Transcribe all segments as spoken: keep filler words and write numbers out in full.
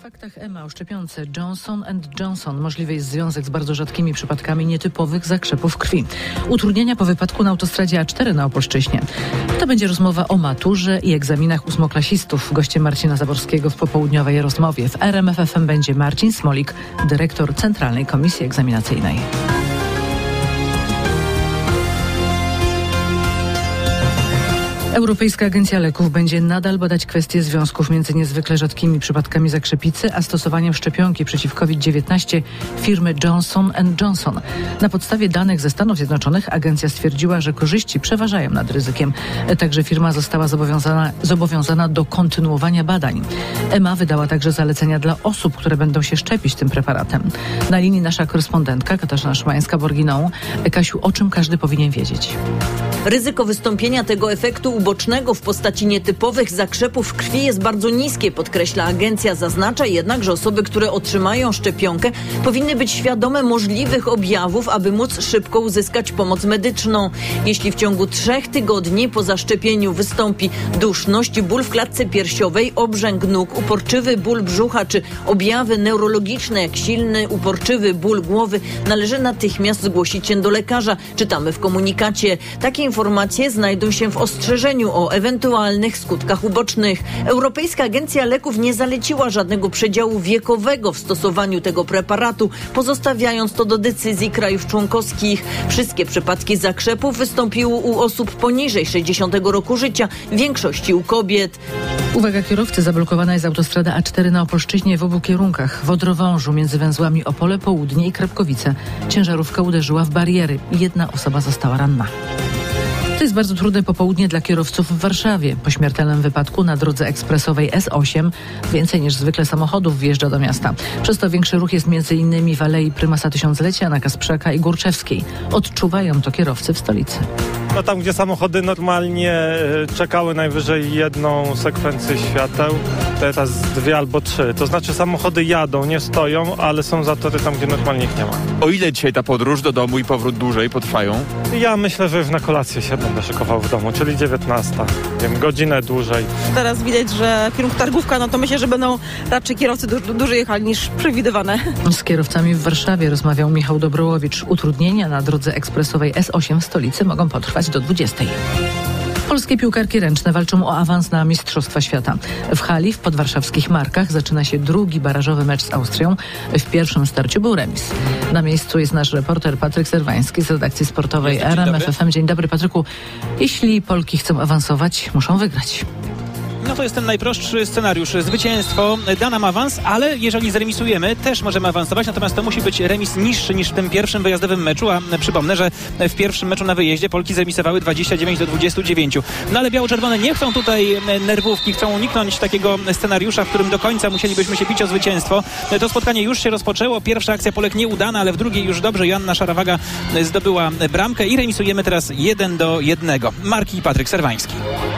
faktach E M A o szczepionce Johnson and Johnson możliwy jest związek z bardzo rzadkimi przypadkami nietypowych zakrzepów krwi. Utrudnienia po wypadku na autostradzie A cztery na Opolszczyźnie. To będzie rozmowa o maturze i egzaminach ósmoklasistów. Gościem Marcina Zaborskiego w popołudniowej rozmowie. W R M F F M będzie Marcin Smolik, dyrektor Centralnej Komisji Egzaminacyjnej. Europejska Agencja Leków będzie nadal badać kwestie związków między niezwykle rzadkimi przypadkami zakrzepicy a stosowaniem szczepionki przeciw COVID dziewiętnaście firmy Johnson and Johnson. Na podstawie danych ze Stanów Zjednoczonych agencja stwierdziła, że korzyści przeważają nad ryzykiem. Także firma została zobowiązana, zobowiązana do kontynuowania badań. E M A wydała także zalecenia dla osób, które będą się szczepić tym preparatem. Na linii nasza korespondentka Katarzyna Szymańska-Borginą. Kasiu, o czym każdy powinien wiedzieć? Ryzyko wystąpienia tego efektu ubocznego w postaci nietypowych zakrzepów krwi jest bardzo niskie, podkreśla agencja. Zaznacza jednak, że osoby, które otrzymają szczepionkę, powinny być świadome możliwych objawów, aby móc szybko uzyskać pomoc medyczną. Jeśli w ciągu trzech tygodni po zaszczepieniu wystąpi duszność, ból w klatce piersiowej, obrzęk nóg, uporczywy ból brzucha czy objawy neurologiczne jak silny, uporczywy ból głowy, należy natychmiast zgłosić się do lekarza. Czytamy w komunikacie. Takie informacje znajdą się w ostrzeżeniu o ewentualnych skutkach ubocznych. Europejska Agencja Leków nie zaleciła żadnego przedziału wiekowego w stosowaniu tego preparatu, pozostawiając to do decyzji krajów członkowskich. Wszystkie przypadki zakrzepów wystąpiły u osób poniżej sześćdziesiątego roku życia, w większości u kobiet. Uwaga kierowcy, zablokowana jest autostrada A cztery na Opolszczyźnie w obu kierunkach. W Odrowążu między węzłami Opole Południe i Krapkowice. Ciężarówka uderzyła w bariery. Jedna osoba została ranna. To jest bardzo trudne popołudnie dla kierowców w Warszawie. Po śmiertelnym wypadku na drodze ekspresowej S osiem więcej niż zwykle samochodów wjeżdża do miasta. Przez to większy ruch jest między innymi w Alei Prymasa Tysiąclecia, na Kasprzaka i Górczewskiej. Odczuwają to kierowcy w stolicy. No tam, gdzie samochody normalnie czekały najwyżej jedną sekwencję świateł, teraz dwie albo trzy. To znaczy samochody jadą, nie stoją, ale są zatory tam, gdzie normalnie ich nie ma. O ile dzisiaj ta podróż do domu i powrót dłużej potrwają? Ja myślę, że już na kolację się będę szykował w domu, czyli dziewiętnasta. Wiem, godzinę dłużej. Teraz widać, że kierunku Targówka, no to myślę, że będą raczej kierowcy du- dłużej jechali niż przewidywane. Z kierowcami w Warszawie rozmawiał Michał Dobrołowicz. Utrudnienia na drodze ekspresowej S osiem w stolicy mogą potrwać do dwudziestej. Polskie piłkarki ręczne walczą o awans na Mistrzostwa Świata. W hali w podwarszawskich Markach zaczyna się drugi barażowy mecz z Austrią. W pierwszym starciu był remis. Na miejscu jest nasz reporter Patryk Serwański z redakcji sportowej R M F F M. Dzień dobry, Patryku. Jeśli Polki chcą awansować, muszą wygrać. No to jest ten najprostszy scenariusz. Zwycięstwo da nam awans, ale jeżeli zremisujemy, też możemy awansować, natomiast to musi być remis niższy niż w tym pierwszym wyjazdowym meczu, a przypomnę, że w pierwszym meczu na wyjeździe Polki zremisowały dwadzieścia dziewięć do dwudziestu dziewięciu. No ale biało-czerwone nie chcą tutaj nerwówki, chcą uniknąć takiego scenariusza, w którym do końca musielibyśmy się bić o zwycięstwo. To spotkanie już się rozpoczęło, pierwsza akcja Polek nieudana, ale w drugiej już dobrze Joanna Szarawaga zdobyła bramkę i remisujemy teraz jeden do jednego. Marki i Patryk Serwański.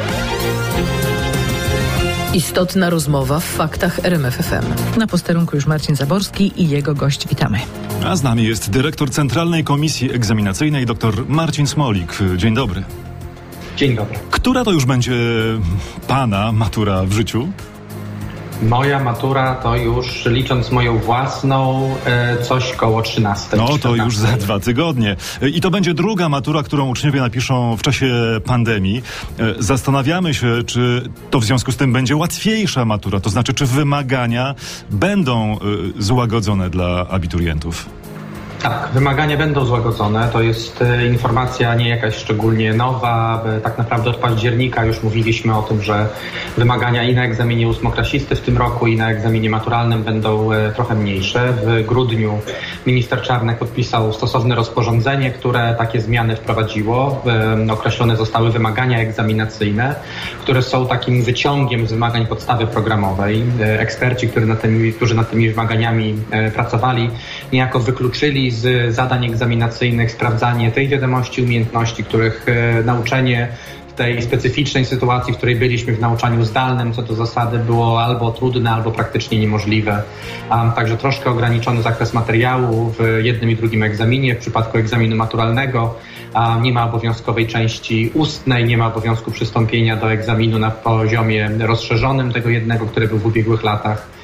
Istotna rozmowa w faktach R M F F M. Na posterunku już Marcin Zaborski i jego gość. Witamy. A z nami jest dyrektor Centralnej Komisji Egzaminacyjnej dr Marcin Smolik. Dzień dobry. Dzień dobry. Która to już będzie pana matura w życiu? Moja matura to już, licząc moją własną, coś koło trzynastej. No to już za dwa tygodnie. I to będzie druga matura, którą uczniowie napiszą w czasie pandemii. Zastanawiamy się, czy to w związku z tym będzie łatwiejsza matura, to znaczy, czy wymagania będą złagodzone dla abiturientów. Tak, wymagania będą złagodzone. To jest e, informacja nie jakaś szczególnie nowa. E, tak naprawdę od października już mówiliśmy o tym, że wymagania i na egzaminie ósmoklasisty w tym roku, i na egzaminie maturalnym będą e, trochę mniejsze. W grudniu minister Czarnek podpisał stosowne rozporządzenie, które takie zmiany wprowadziło. E, określone zostały wymagania egzaminacyjne, które są takim wyciągiem z wymagań podstawy programowej. E, eksperci, którzy nad tymi, którzy nad tymi wymaganiami e, pracowali, niejako wykluczyli z zadań egzaminacyjnych sprawdzanie tej wiadomości, umiejętności, których e, nauczenie w tej specyficznej sytuacji, w której byliśmy w nauczaniu zdalnym, co do zasady było albo trudne, albo praktycznie niemożliwe. Um, także troszkę ograniczony zakres materiału w jednym i drugim egzaminie. W przypadku egzaminu maturalnego um, nie ma obowiązkowej części ustnej, nie ma obowiązku przystąpienia do egzaminu na poziomie rozszerzonym tego jednego, który był w ubiegłych latach.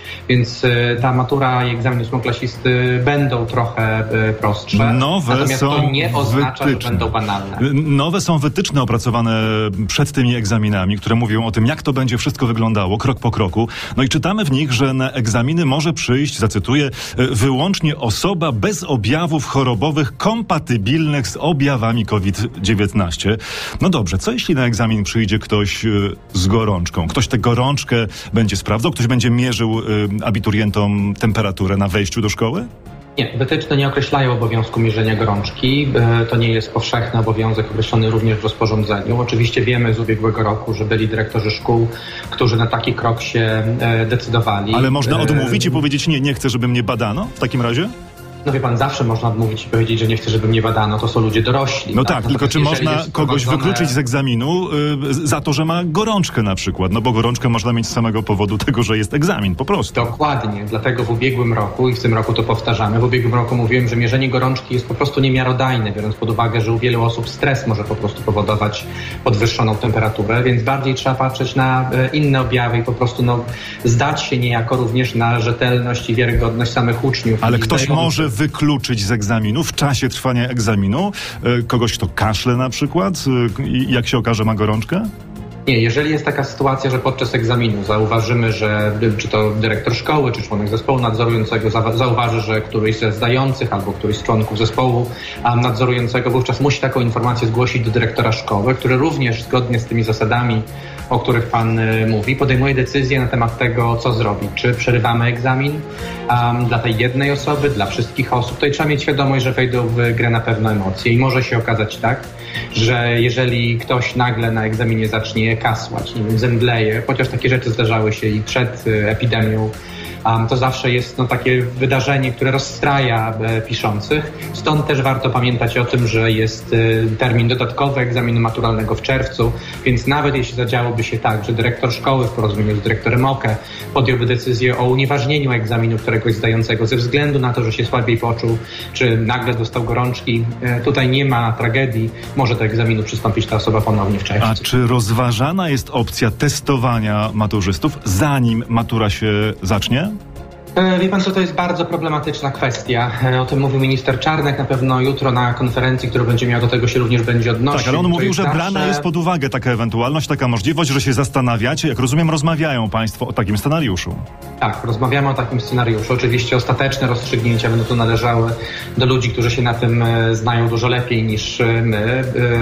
Więc ta matura i egzamin ósmoklasisty będą trochę prostsze. Nowe Natomiast są to nie oznacza, wytyczne. że będą banalne. Nowe są wytyczne opracowane przed tymi egzaminami, które mówią o tym, jak to będzie wszystko wyglądało, krok po kroku. No i czytamy w nich, że na egzaminy może przyjść, zacytuję, wyłącznie osoba bez objawów chorobowych kompatybilnych z objawami COVID dziewiętnaście. No dobrze, co jeśli na egzamin przyjdzie ktoś z gorączką? Ktoś tę gorączkę będzie sprawdzał? Ktoś będzie mierzył abiturientom temperaturę na wejściu do szkoły? Nie, wytyczne nie określają obowiązku mierzenia gorączki. To nie jest powszechny obowiązek określony również w rozporządzeniu. Oczywiście wiemy z ubiegłego roku, że byli dyrektorzy szkół, którzy na taki krok się decydowali. Ale można odmówić i powiedzieć, nie, nie chcę, żeby mnie badano w takim razie? No wie pan, zawsze można odmówić i powiedzieć, że nie chce, żeby mnie badano, to są ludzie dorośli. No tak, tak, tylko czy można kogoś wprowadzone... wykluczyć z egzaminu y, za to, że ma gorączkę na przykład? No bo gorączkę można mieć z samego powodu tego, że jest egzamin, po prostu. Dokładnie, dlatego w ubiegłym roku i w tym roku to powtarzamy, w ubiegłym roku mówiłem, że mierzenie gorączki jest po prostu niemiarodajne, biorąc pod uwagę, że u wielu osób stres może po prostu powodować podwyższoną temperaturę, więc bardziej trzeba patrzeć na inne objawy i po prostu no, zdać się niejako również na rzetelność i wiarygodność samych uczniów. Ale ktoś może wykluczyć z egzaminu w czasie trwania egzaminu kogoś, kto kaszle na przykład i jak się okaże ma gorączkę? Nie, jeżeli jest taka sytuacja, że podczas egzaminu zauważymy, że czy to dyrektor szkoły, czy członek zespołu nadzorującego zauważy, że któryś ze zdających albo któryś z członków zespołu nadzorującego wówczas musi taką informację zgłosić do dyrektora szkoły, który również zgodnie z tymi zasadami, o których pan mówi, podejmuje decyzję na temat tego, co zrobić. Czy przerywamy egzamin um, dla tej jednej osoby, dla wszystkich osób. Tutaj trzeba mieć świadomość, że wejdą w grę na pewno emocje i może się okazać tak, że jeżeli ktoś nagle na egzaminie zacznie kasłać, nie wiem, zemdleje, chociaż takie rzeczy zdarzały się i przed epidemią, Um, to zawsze jest no, takie wydarzenie, które rozstraja e, piszących. Stąd też warto pamiętać o tym, że jest e, termin dodatkowy egzaminu maturalnego w czerwcu, więc nawet jeśli zadziałoby się tak, że dyrektor szkoły w porozumieniu z dyrektorem O K E podjąłby decyzję o unieważnieniu egzaminu któregoś zdającego ze względu na to, że się słabiej poczuł, czy nagle dostał gorączki, e, tutaj nie ma tragedii, może do egzaminu przystąpić ta osoba ponownie w czerwcu. A czy rozważana jest opcja testowania maturzystów, zanim matura się zacznie? Wie pan co, to jest bardzo problematyczna kwestia. O tym mówił minister Czarnek na pewno jutro na konferencji, którą będzie miał, do tego się również będzie odnosił. Tak, ale on mówił, że zawsze... brana jest pod uwagę taka ewentualność, taka możliwość, że się zastanawiacie. Jak rozumiem, rozmawiają państwo o takim scenariuszu. Tak, rozmawiamy o takim scenariuszu. Oczywiście ostateczne rozstrzygnięcia będą tu należały do ludzi, którzy się na tym znają dużo lepiej niż my,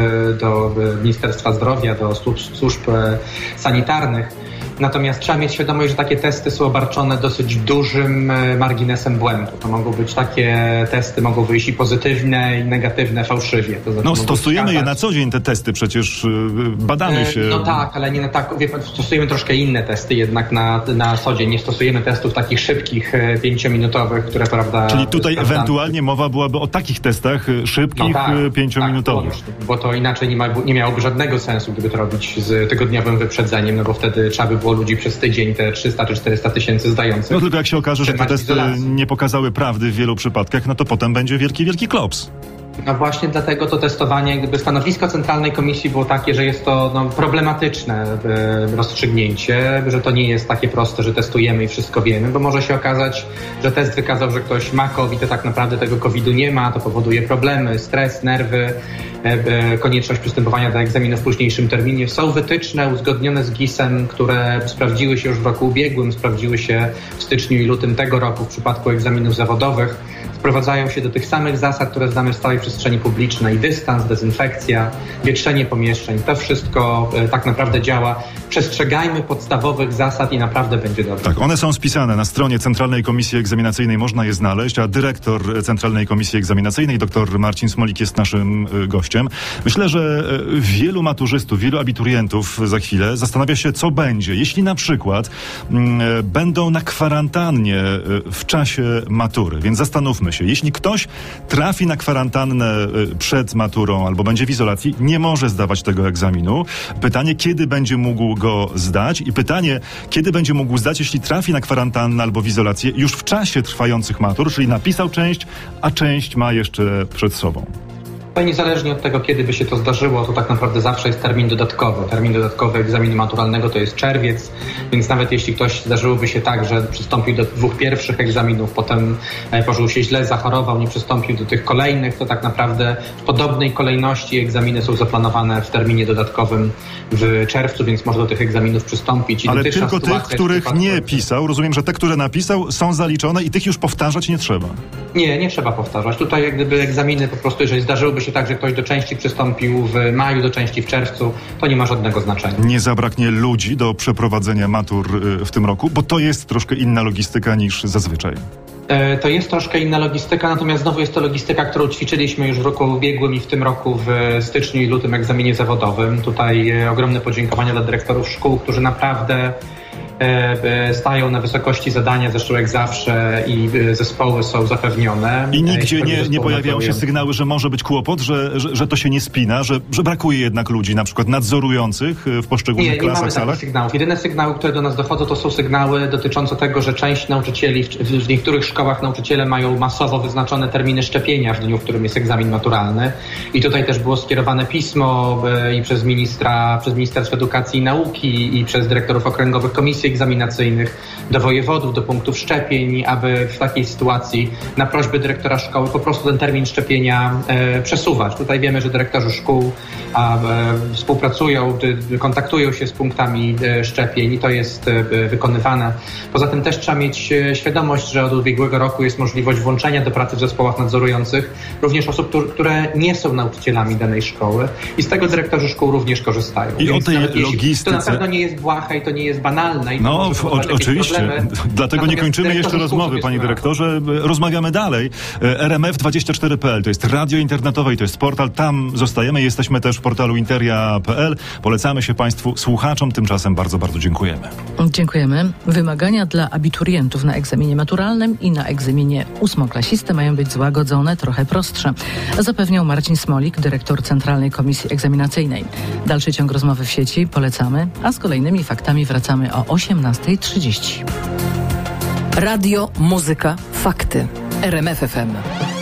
do Ministerstwa Zdrowia, do służb, służb sanitarnych. Natomiast trzeba mieć świadomość, że takie testy są obarczone dosyć dużym marginesem błędu. To mogą być takie testy, mogą wyjść i pozytywne, i negatywne, fałszywie. To znaczy no stosujemy je na co dzień, te testy, przecież badamy się. No tak, ale nie na tak, wie pan, stosujemy troszkę inne testy jednak na, na co dzień. Nie stosujemy testów takich szybkich, pięciominutowych, które prawda... Czyli tutaj ewentualnie mowa byłaby o takich testach szybkich, no tak, pięciominutowych. Tak, bo to inaczej nie, ma, nie miałoby żadnego sensu, gdyby to robić z tygodniowym wyprzedzeniem, no bo wtedy trzeba by było ludzi przez tydzień, te trzysta czy czterysta tysięcy zdających. No tylko jak się okaże, że te testy nie pokazały prawdy w wielu przypadkach, no to potem będzie wielki, wielki klops. No właśnie dlatego to testowanie, gdyby stanowisko Centralnej Komisji było takie, że jest to no, problematyczne e, rozstrzygnięcie, że to nie jest takie proste, że testujemy i wszystko wiemy, bo może się okazać, że test wykazał, że ktoś ma COVID, a tak naprawdę tego kowida nie ma, to powoduje problemy, stres, nerwy, e, e, konieczność przystępowania do egzaminu w późniejszym terminie. Są wytyczne uzgodnione z GIS-em, które sprawdziły się już w roku ubiegłym, sprawdziły się w styczniu i lutym tego roku w przypadku egzaminów zawodowych. Sprowadzają się do tych samych zasad, które znamy w całej przestrzeni publicznej. Dystans, dezynfekcja, wietrzenie pomieszczeń. To wszystko e, tak naprawdę działa. Przestrzegajmy podstawowych zasad i naprawdę będzie dobrze. Tak, one są spisane na stronie Centralnej Komisji Egzaminacyjnej, można je znaleźć, a dyrektor Centralnej Komisji Egzaminacyjnej, dr Marcin Smolik, jest naszym y, gościem. Myślę, że y, wielu maturzystów, wielu abiturientów za chwilę zastanawia się, co będzie, jeśli na przykład y, będą na kwarantannie y, w czasie matury. Więc zastanówmy się, jeśli ktoś trafi na kwarantannę y, przed maturą albo będzie w izolacji, nie może zdawać tego egzaminu. Pytanie, kiedy będzie mógł go zdać i pytanie, kiedy będzie mógł zdać, jeśli trafi na kwarantannę albo w izolację już w czasie trwających matur, czyli napisał część, a część ma jeszcze przed sobą. No niezależnie od tego, kiedy by się to zdarzyło, to tak naprawdę zawsze jest termin dodatkowy. Termin dodatkowy egzaminu maturalnego to jest czerwiec, więc nawet jeśli ktoś zdarzyłoby się tak, że przystąpił do dwóch pierwszych egzaminów, potem poczuł się źle, zachorował, nie przystąpił do tych kolejnych, to tak naprawdę w podobnej kolejności egzaminy są zaplanowane w terminie dodatkowym w czerwcu, więc można do tych egzaminów przystąpić. I ale tylko tych, których nie pisał. Rozumiem, że te, które napisał, są zaliczone i tych już powtarzać nie trzeba. Nie, nie trzeba powtarzać. Tutaj jak gdyby egzaminy po prostu, jeżeli zdarzyłoby się tak, że ktoś do części przystąpił w maju, do części w czerwcu, to nie ma żadnego znaczenia. Nie zabraknie ludzi do przeprowadzenia matur w tym roku, bo to jest troszkę inna logistyka niż zazwyczaj. To jest troszkę inna logistyka, natomiast znowu jest to logistyka, którą ćwiczyliśmy już w roku ubiegłym i w tym roku w styczniu i lutym egzaminie zawodowym. Tutaj ogromne podziękowania dla dyrektorów szkół, którzy naprawdę stają na wysokości zadania, zresztą jak zawsze, i zespoły są zapewnione. I nigdzie nie, nie pojawiają się sygnały, że może być kłopot, że, że, że to się nie spina, że, że brakuje jednak ludzi, na przykład nadzorujących w poszczególnych nie, klasach, nie mamy salach? takich sygnałów. Jedyne sygnały, które do nas dochodzą, to są sygnały dotyczące tego, że część nauczycieli, w, w niektórych szkołach nauczyciele mają masowo wyznaczone terminy szczepienia w dniu, w którym jest egzamin maturalny. I tutaj też było skierowane pismo i przez ministra, przez Ministerstwo Edukacji i Nauki i przez dyrektorów okręgowych komisji egzaminacyjnych do wojewodów, do punktów szczepień, aby w takiej sytuacji na prośbę dyrektora szkoły po prostu ten termin szczepienia e, przesuwać. Tutaj wiemy, że dyrektorzy szkół a, e, współpracują, y, kontaktują się z punktami e, szczepień i to jest e, wykonywane. Poza tym też trzeba mieć e, świadomość, że od ubiegłego roku jest możliwość włączenia do pracy w zespołach nadzorujących również osób, które, które nie są nauczycielami danej szkoły i z tego dyrektorzy szkół również korzystają. I Więc o tej jeśli, logistyce... To na pewno nie jest błahe i to nie jest banalne. I no, w, o, oczywiście. Problemy. Dlatego Natomiast nie kończymy jeszcze rozmowy, panie dyrektorze. Rozmawiamy dalej. R M F dwadzieścia cztery kropka p l to jest radio internetowe i to jest portal. Tam zostajemy. Jesteśmy też w portalu interia kropka p l. Polecamy się państwu słuchaczom. Tymczasem bardzo, bardzo dziękujemy. Dziękujemy. Wymagania dla abiturientów na egzaminie maturalnym i na egzaminie ósmoklasisty mają być złagodzone, trochę prostsze. Zapewniał Marcin Smolik, dyrektor Centralnej Komisji Egzaminacyjnej. Dalszy ciąg rozmowy w sieci polecamy, a z kolejnymi faktami wracamy o osiemnasta trzydzieści. Radio, muzyka, fakty. R M F F M.